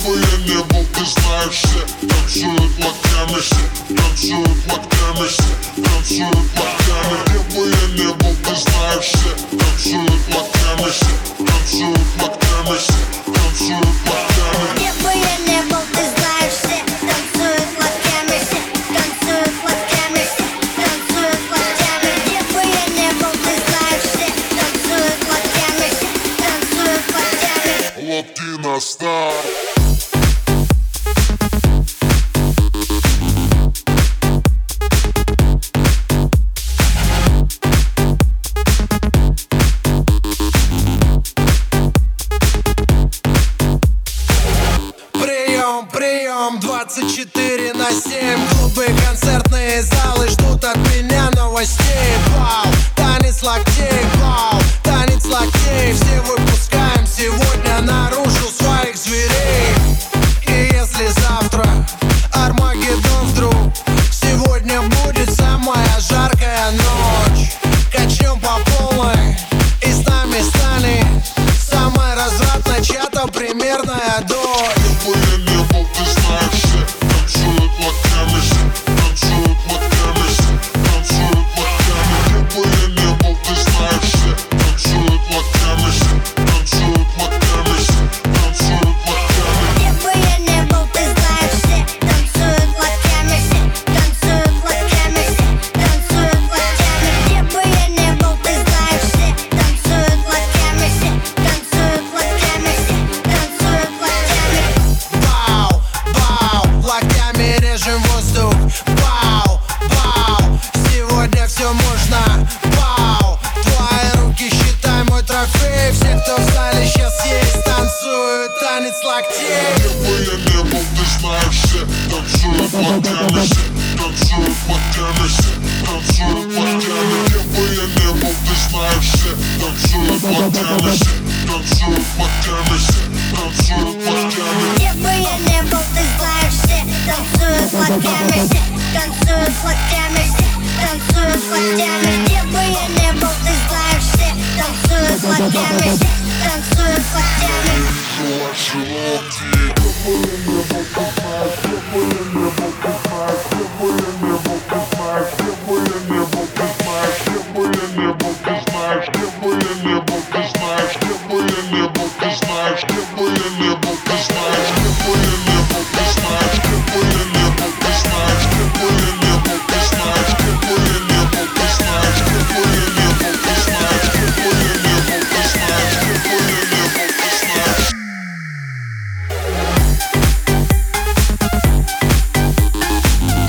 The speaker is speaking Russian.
бы я не был, ты знаешь, все танцуют локтями, все танцуют локтями, все танцуют локтями. Где бы я не был, ты знаешь, все танцуют локтями, все танцуют локтями, все танцуют локтями. Где бы я не был, ты знаешь, все танцуют локтями, все танцуют локтями, все танцуют локтями. Где бы я не был, ты знаешь, все танцуют локтями, все танцуют локтями. Локти на старт. Прием 24/7. Клубы, концертные залы ждут от меня новостей. Вау, танец локтей, вау, танец локтей. Все выпускаем сегодня наружу своих зверей. И если завтра Армагеддон вдруг, сегодня будет самая жаркая ночь. Качнем по полной, и с нами станет самая развратная чья-то примерная дочь. Где бы я не был, ты знаешь, все танцуют локтями, все танцуют локтями, все танцуют локтями. Где бы я не был, ты знаешь, все танцуют локтями, все танцуют локтями, все танцуют локтями. Где бы я не был, ты знаешь, все танцуют локтями, все танцуют локтями, все танцуют локтями. Где бы я не был, ты знаешь, все танцуют локтями, все танцуют локтями, все танцуют локтями. Бау, бау, локтями режем воздух. Бау, бау, сегодня все можно. Бау, твои руки считай мой трофей. Все, кто в зале сейчас есть, танцуют танец локтей. Где бы я не был, ты знаешь, все танцуют локтями, все танцуют локтями, все танцуют локтями. Где бы я не был, ты знаешь, все танцуют локтями, все танцуют локтями, все танцуют локтями.